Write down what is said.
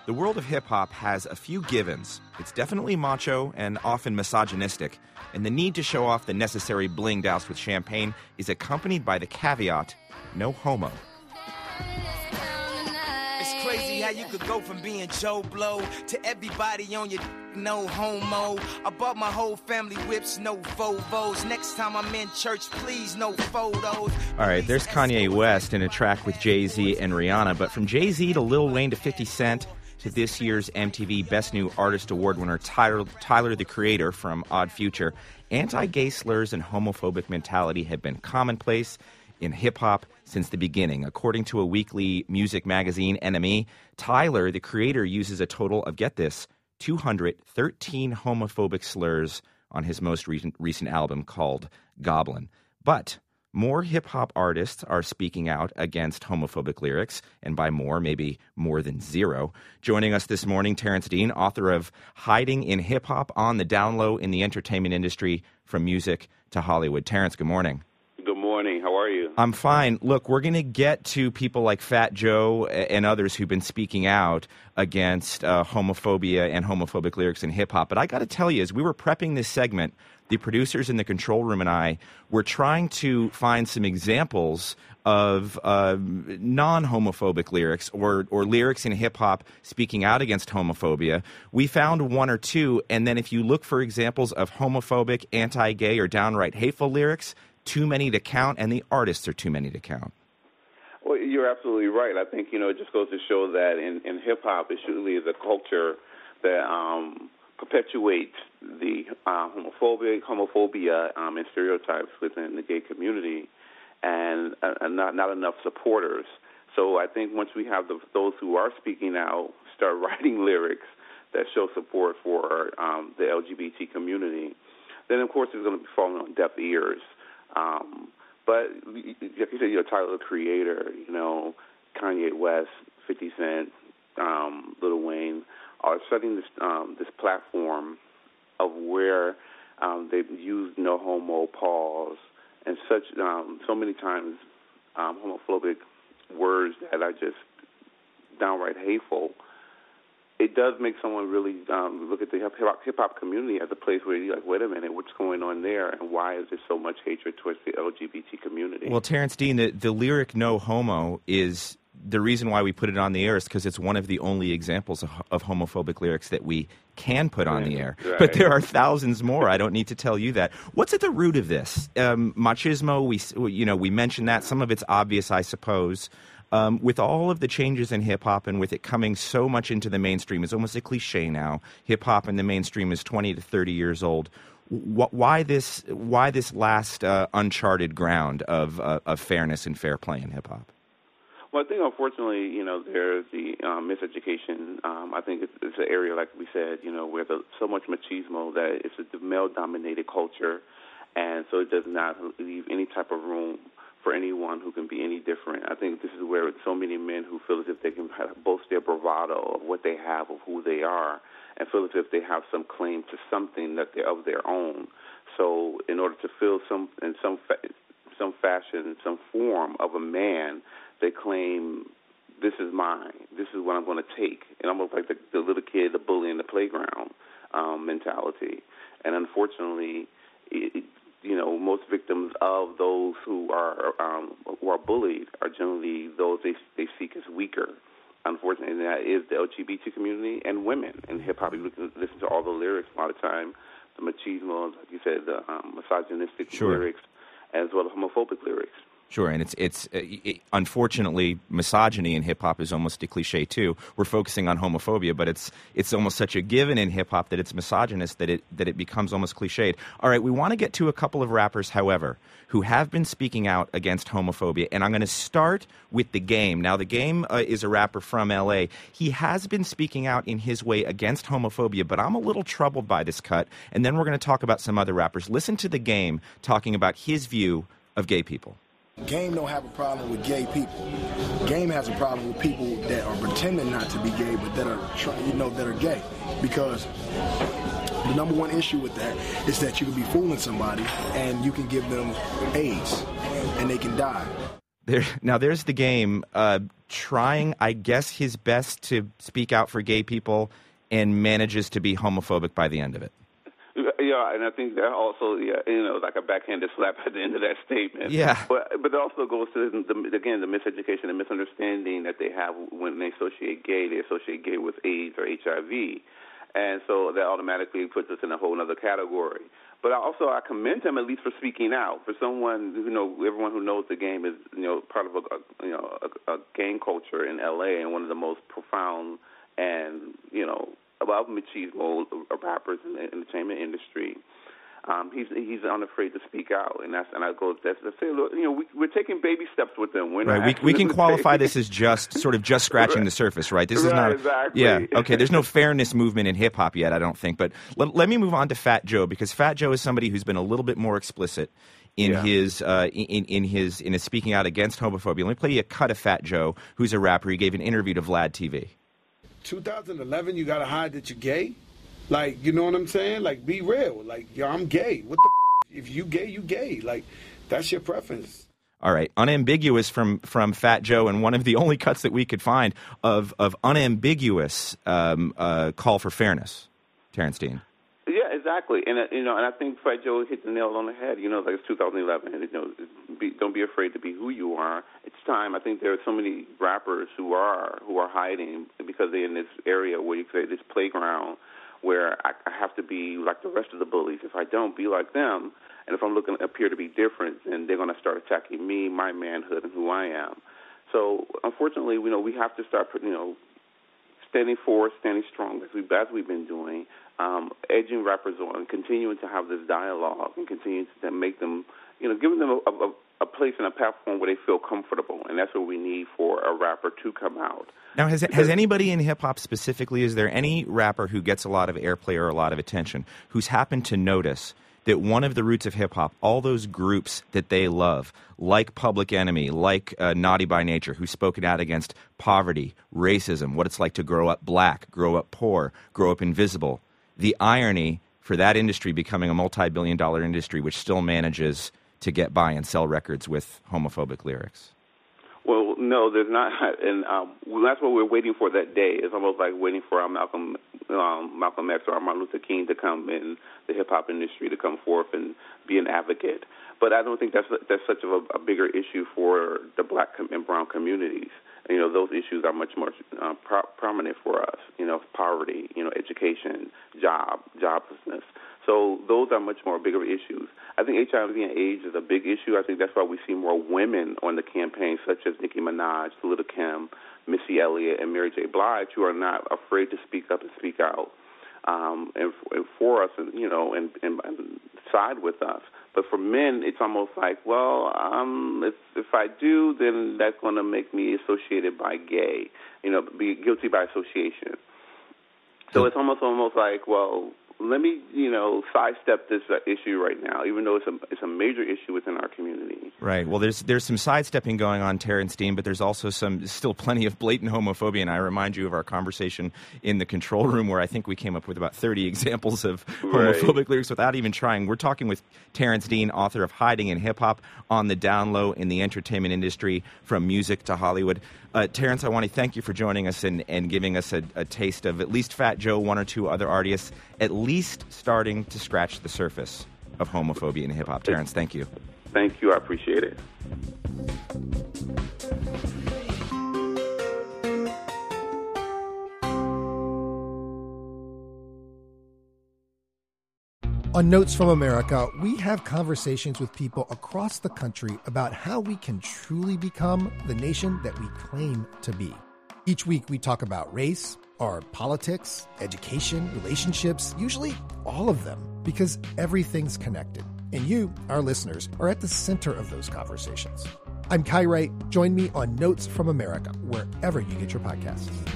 The world of hip-hop has a few givens. It's definitely macho and often misogynistic, and the need to show off the necessary bling doused with champagne is accompanied by the caveat, no homo. It's crazy how you could go from being Joe Blow to everybody on your no homo. I bought my whole family whips, no Volvos. Next time I'm in church, please, no photos. All right, there's Kanye West in a track with Jay-Z and Rihanna, but from Jay-Z to Lil Wayne to 50 Cent to this year's MTV Best New Artist Award winner Tyler, the Creator from Odd Future, anti-gay slurs and homophobic mentality have been commonplace in hip-hop since the beginning. According to a weekly music magazine, NME, Tyler, the Creator, uses a total of, get this, 213 homophobic slurs on his most recent album called Goblin. But more hip-hop artists are speaking out against homophobic lyrics, and by more, maybe more than zero. Joining us this morning, Terrence Dean, author of Hiding in Hip-Hop, on the down low in the entertainment industry from music to Hollywood. Terrence, good morning. Good morning. How are you? I'm fine. Look, we're going to get to people like Fat Joe and others who've been speaking out against homophobia and homophobic lyrics in hip-hop. But I got to tell you, as we were prepping this segment, the producers in the control room and I were trying to find some examples of non-homophobic lyrics or lyrics in hip-hop speaking out against homophobia. We found one or two, and then if you look for examples of homophobic, anti-gay, or downright hateful lyrics, too many to count, and the artists are too many to count. Well, you're absolutely right. I think, it just goes to show that in hip-hop, it surely is a culture that perpetuates the homophobia and stereotypes within the gay community, and not enough supporters. So I think once we have those who are speaking out start writing lyrics that show support for the LGBT community, then, of course, it's going to be falling on deaf ears. But like you said, Tyler, the Creator, Kanye West, 50 Cent, Lil Wayne are setting this platform of where they've used no homo pause and such so many times homophobic words that are just downright hateful. It does make someone really look at the hip-hop community as a place where you're like, wait a minute, what's going on there, and why is there so much hatred towards the LGBT community? Well, Terrence Dean, the lyric "no homo" is the reason why we put it on the air is because it's one of the only examples of homophobic lyrics that we can put on the air. Right. But there are thousands more. I don't need to tell you that. What's at the root of this? Machismo, we mentioned that. Some of it's obvious, I suppose. With all of the changes in hip-hop and with it coming so much into the mainstream, it's almost a cliche now. Hip-hop in the mainstream is 20 to 30 years old. Why this last uncharted ground of fairness and fair play in hip-hop? Well, I think, unfortunately, there's the miseducation. I think it's an area, like we said, where there's so much machismo that it's a male-dominated culture, and so it does not leave any type of room for anyone who can be any different. I think this is where so many men who feel as if they can boast their bravado of what they have, of who they are, and feel as if they have some claim to something that they're of their own. So in order to feel some fashion, some form of a man, they claim, this is mine, this is what I'm going to take. And almost like the little kid, the bully in the playground mentality. And unfortunately, most victims of those who are bullied are generally those they seek as weaker. Unfortunately, and that is the LGBT community and women. In hip-hop, you listen to all the lyrics a lot of time, the machismo, like you said, the misogynistic lyrics, as well as homophobic lyrics. Sure, and it's unfortunately, misogyny in hip-hop is almost a cliche, too. We're focusing on homophobia, but it's almost such a given in hip-hop that it's misogynist that it becomes almost cliched. All right, we want to get to a couple of rappers, however, who have been speaking out against homophobia, and I'm going to start with The Game. Now, The Game is a rapper from L.A. He has been speaking out in his way against homophobia, but I'm a little troubled by this cut, and then we're going to talk about some other rappers. Listen to The Game talking about his view of gay people. Game don't have a problem with gay people. Game has a problem with people that are pretending not to be gay, but that are gay. Because the number one issue with that is that you can be fooling somebody and you can give them AIDS and they can die. Now, there's the game trying, I guess, his best to speak out for gay people and manages to be homophobic by the end of it. Yeah, and I think that also, like a backhanded slap at the end of that statement. Yeah. But it also goes to, the miseducation and misunderstanding that they have when they associate gay with AIDS or HIV. And so that automatically puts us in a whole other category. But I commend him at least for speaking out. For someone everyone who knows the game is part of a gang culture in LA and one of the most profound and above machismo rappers in the entertainment industry. He's unafraid to speak out, and I go to say, look, we're taking baby steps with them. We're right. We can qualify this as just scratching the surface, right? This is not exactly. Yeah. Okay. There's no fairness movement in hip hop yet, I don't think. But let me move on to Fat Joe, because Fat Joe is somebody who's been a little bit more explicit in his speaking out against homophobia. Let me play you a cut of Fat Joe, who's a rapper. He gave an interview to Vlad TV. 2011, you gotta hide that you're gay. Like, you know what I'm saying? Like, be real. Like, yo, I'm gay. What the if you gay, you gay. Like, that's your preference. All right. Unambiguous from Fat Joe, and one of the only cuts that we could find of unambiguous call for fairness. Terrence Dean. Yeah, exactly. And and I think Fat Joe hit the nail on the head. Like it's 2011. Don't be afraid to be who you are. It's time. I think there are so many rappers who are hiding because they're in this area where you say this playground where I have to be like the rest of the bullies. If I don't be like them, and if I'm looking to appear to be different, then they're going to start attacking me, my manhood, and who I am. So unfortunately, we have to start standing forward, standing strong as we've been doing, edging rappers on, continuing to have this dialogue, and continuing to make them, giving them a place and a platform where they feel comfortable, and that's what we need for a rapper to come out. Now, has anybody in hip-hop specifically, is there any rapper who gets a lot of airplay or a lot of attention who's happened to notice that one of the roots of hip-hop, all those groups that they love, like Public Enemy, like Naughty by Nature, who's spoken out against poverty, racism, what it's like to grow up black, grow up poor, grow up invisible, the irony for that industry becoming a multi-billion-dollar industry which still manages to get by and sell records with homophobic lyrics? Well, no, there's not, and that's what we're waiting for that day. It's almost like waiting for Malcolm X or Martin Luther King to come in the hip-hop industry, to come forth and be an advocate. But I don't think that's such a bigger issue for the black and brown communities. Those issues are much more prominent for us. Poverty, education, joblessness. So those are much more bigger issues. I think HIV and AIDS is a big issue. I think that's why we see more women on the campaign, such as Nicki Minaj, Lil' Kim, Missy Elliott, and Mary J. Blige, who are not afraid to speak up and speak out and for us, and side with us. But for men, it's almost like, well, if I do, then that's going to make me associated by gay, be guilty by association. So it's almost like, well, let me, sidestep this issue right now, even though it's a major issue within our community. Right. Well, there's some sidestepping going on, Terrence Dean, but there's also still plenty of blatant homophobia. And I remind you of our conversation in the control room where I think we came up with about 30 examples of homophobic lyrics without even trying. We're talking with Terrence Dean, author of Hiding in Hip Hop, on the down low in the entertainment industry, from music to Hollywood. Terrence, I want to thank you for joining us and giving us a taste of at least Fat Joe, one or two other artists, at least starting to scratch the surface of homophobia in hip-hop. Terrence, thank you. Thank you. I appreciate it. On Notes from America, we have conversations with people across the country about how we can truly become the nation that we claim to be. Each week, we talk about race, our politics, education, relationships, usually all of them, because everything's connected. And you, our listeners, are at the center of those conversations. I'm Kai Wright. Join me on Notes from America, wherever you get your podcasts.